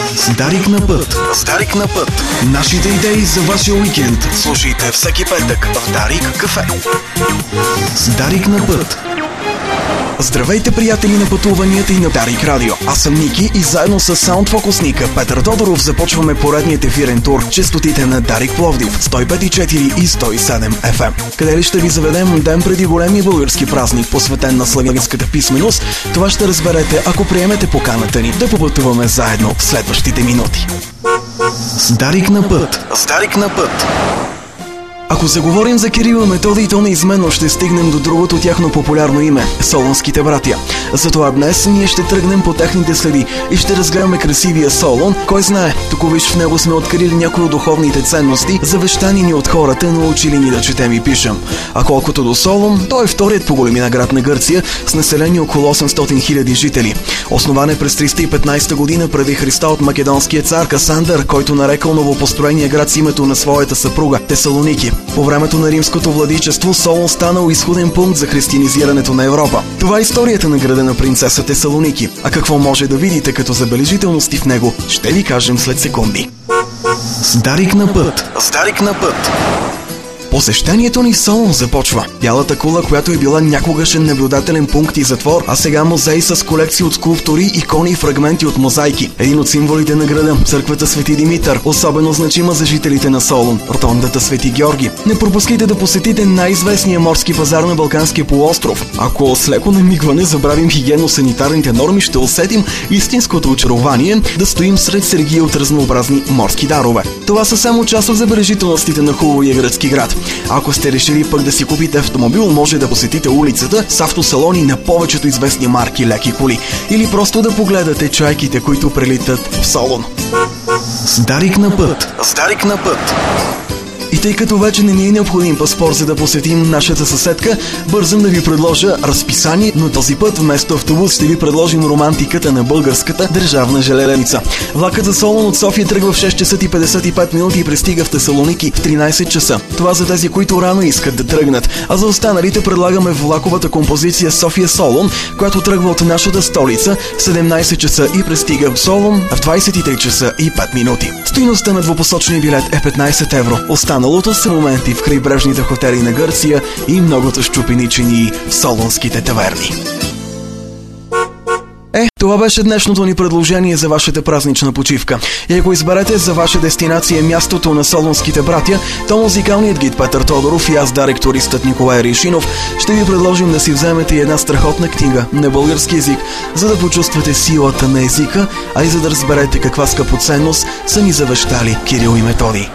С Дарик на път. С Дарик на път. Нашите идеи за вашия уикенд. Слушайте всеки петък в Дарик кафе. С Дарик на път. Здравейте, приятели на пътуванията и на Дарик Радио. Аз съм Ники и заедно с саундфокусника Петър Тодоров започваме поредният ефирен тур. Честотите на Дарик Пловдив 105,4 и 107 FM. Къде ли ще ви заведем ден преди големия български празник, посветен на славянската писменост? Това ще разберете, ако приемете поканата ни да попътуваме заедно в следващите минути. С Дарик на път. С Дарик на път. Ако заговорим за Кирил и Методий, то неизменно ще стигнем до другото тяхно популярно име – Солунските братя. Затова днес ние ще тръгнем по техните следи и ще разгледаме красивия Солун. Кой знае, тук виж в него сме открили някои от духовните ценности, завещани ни от хората, научили ни да четем и пишем. А колкото до Солун, той е вторият по големина град на Гърция с население около 800 000 жители. Основан е през 315 година преди Христа от македонския цар Касандър, който нарекал новопостроения град с името на своята съпруга – Тесалоники. По времето на римското владичество Солун станал изходен пункт за християнизирането на Европа. Това е историята на града на принцеса Тесалоники. А какво може да видите като забележителности в него, ще ви кажем след секунди. С Дарик на път. С Дарик на път. Посещението ни в Солун започва. Бялата кула, която е била някогашен наблюдателен пункт и затвор, а сега музей с колекции от скулптури, икони и фрагменти от мозайки. Един от символите на града, църквата Свети Димитър, особено значима за жителите на Солун, ротондата Свети Георги. Не пропускайте да посетите най-известния морски пазар на Балканския полуостров. Ако с леко намигване забравим хигиенно-санитарните норми, ще усетим истинското очарование да стоим сред сергии от разнообразни морски дарове. Това са само част от забележителностите на хубавия гръцки град. Ако сте решили пък да си купите автомобил, може да посетите улицата с автосалони на повечето известни марки леки коли. Или просто да погледате чайките, които прелитат в Солун. С Дарик на път. С Дарик на път. И тъй като вече не ни е необходим паспорт за да посетим нашата съседка, бързам да ви предложа разписание, но този път вместо автобус ще ви предложим романтиката на българската държавна железница. Влакът за Солун от София тръгва в 6 часа и 55 минути и пристига в Тесалоники в 13 часа. Това за тези, които рано искат да тръгнат, а за останалите предлагаме влаковата композиция София-Солун, която тръгва от нашата столица в 17 часа и пристига в Солун в 23 часа и 5 минути. Стойността на двупосочния билет е 15 евро. Останалото са моменти в крайбрежните хотели на Гърция и многото щупиничени в солунските таверни. Това беше днешното ни предложение за вашата празнична почивка. И ако изберете за ваша дестинация мястото на Солунските братя, то музикалният гид Петър Тодоров и аз, Дарик туристът Николай Ришинов, ще ви предложим да си вземете една страхотна книга на български език, за да почувствате силата на езика, а и за да разберете каква скъпоценност са ни завещали Кирил и Методий.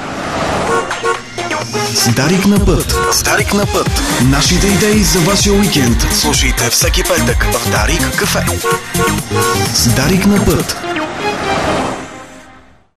С Дарик на път. С Дарик на път. Нашите идеи за вашия уикенд. Слушайте всеки петък в Дарик кафе. С Дарик на път.